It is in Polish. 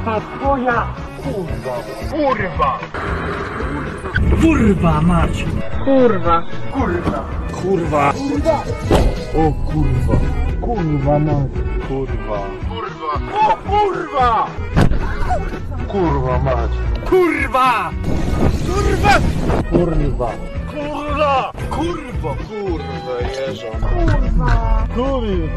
Kurwa twoja! Kurwa! Kurwa! Kurwa mać! Kurwa! Kurwa! Kurwa! Kurwa! O kurwa! Kurwa mać! Kurwa! Kurwa! O kurwa! Kurwa mać! Kurwa! Kurwa! Kurwa! Kurwa! Kurwa! Kurwa jeżo! Kurwa! Kurwa!